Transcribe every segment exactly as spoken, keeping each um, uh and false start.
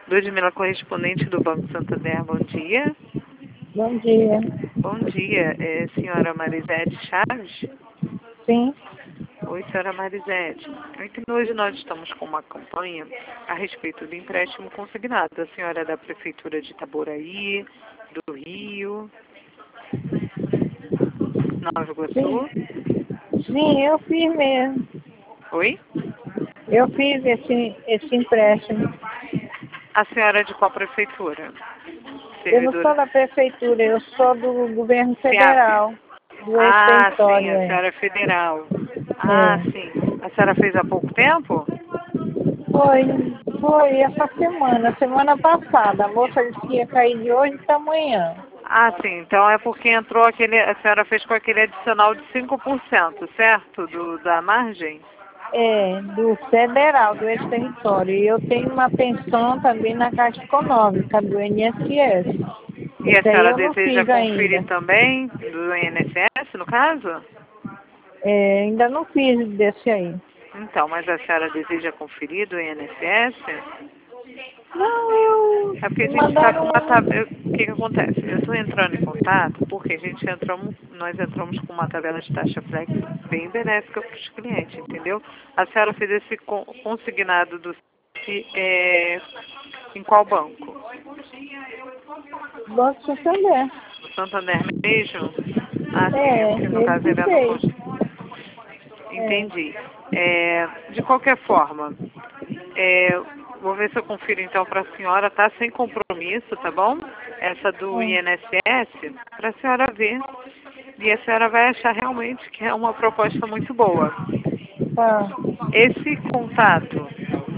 Ludmila, correspondente do Banco Santander, bom dia. Bom dia. Bom dia, é senhora Marisete Chaves? Sim. Oi, senhora Marisete. É que hoje nós estamos com uma campanha a respeito do empréstimo consignado. A senhora é da Prefeitura de Itaboraí, do Rio, Nova Iguaçu? Sim. Sim, eu fiz mesmo. Oi? Eu fiz esse, esse empréstimo. A senhora é de qual prefeitura? Eu não Servidora? sou da prefeitura, eu sou do governo SEAP. federal, do Ah, sim, ex-território. a É. senhora é federal. Ah, É. sim. A senhora fez há pouco tempo? Foi, foi essa semana, semana passada. A moça disse que ia cair de hoje para amanhã. Ah, sim. Então é porque entrou aquele, a senhora fez com aquele adicional de cinco por cento, certo? Do, da margem? É, do federal, do ex-território. E eu tenho uma pensão também na Caixa Econômica, do I N S S. E a Esse aí senhora eu não deseja fiz conferir ainda. também do I N S S, no caso? É, ainda não fiz desse aí. Então, mas a senhora deseja conferir do I N S S? Não, eu É porque a gente está com mandaram uma um. tabela. O que que acontece? Eu estou entrando em contato porque a gente entramos, nós entramos com uma tabela de taxa flex bem benéfica para os clientes, entendeu? A senhora fez esse con- consignado do é, em qual banco? Banco Santander. Santander mesmo? Ah, sim, é É, porque no ele caso que ele é no fez. cons- É, Entendi. É, de qualquer forma, é, vou ver se eu confiro então para a senhora, tá? Sem compromisso, tá bom? Essa do é, I N S S, para a senhora ver. E a senhora vai achar realmente que é uma proposta muito boa. tá. Esse contato,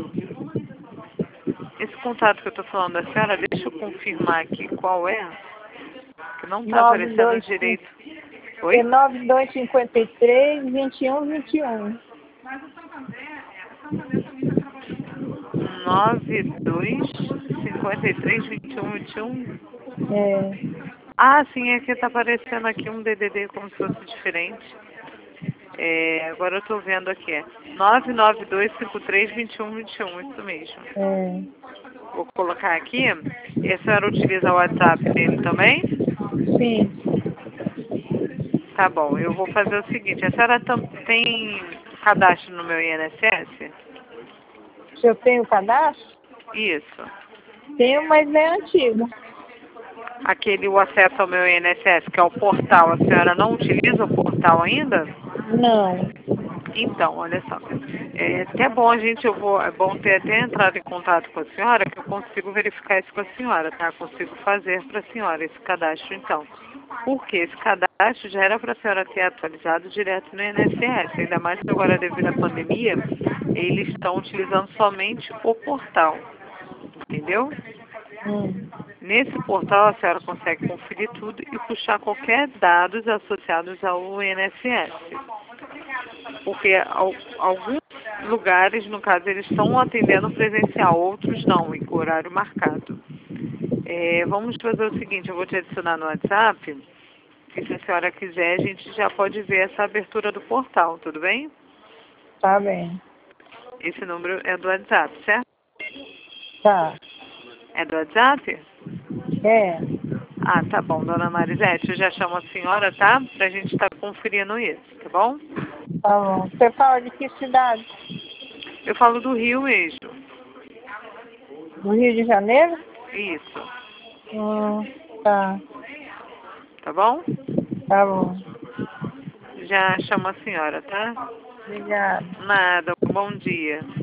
esse contato que eu estou falando da senhora, deixa eu confirmar aqui qual é, que não está nove aparecendo dois direito. é Oi? nove dois cinco três, vinte e um, vinte e um. nove dois cinco três, vinte e um, vinte e um. É, Ah, sim, é que está aparecendo aqui um D D D como se fosse diferente. É, agora eu estou vendo aqui, é nove nove dois cinco três, vinte e um, vinte e um, isso mesmo. é, Vou colocar aqui. E a senhora utiliza o WhatsApp nele também? sim. Tá bom, eu vou fazer o seguinte, a senhora tam- tem cadastro no meu I N S S? Se eu tenho cadastro? Isso. Tenho, mas é antigo. Aquele o acesso ao meu I N S S, que é o portal, a senhora não utiliza o portal ainda? Não. Então, olha só. É até bom a gente, eu vou, é bom ter até entrado em contato com a senhora, que eu consigo verificar isso com a senhora, tá? Consigo fazer para a senhora esse cadastro, então. Porque esse cadastro já era para a senhora ter atualizado direto no I N S S, ainda mais que agora, devido à pandemia, eles estão utilizando somente o portal, entendeu? Hum. Nesse portal a senhora consegue conferir tudo e puxar qualquer dados associados ao I N S S. Porque al- alguns lugares, no caso, eles estão atendendo presencial, outros não, em horário marcado. É, vamos fazer o seguinte, eu vou te adicionar no WhatsApp, e se a senhora quiser, a gente já pode ver essa abertura do portal, tudo bem? Tá bem. Esse número é do WhatsApp, certo? Tá. É do WhatsApp? É. Ah, tá bom, dona Marisete, eu já chamo a senhora, tá? Pra gente estar conferindo isso, tá bom? Tá bom. Você fala de que cidade? Eu falo do Rio mesmo. Do Rio de Janeiro? Isso, Hum, tá. tá bom? Tá bom. Já chamo a senhora, tá? Obrigada. Nada, bom dia.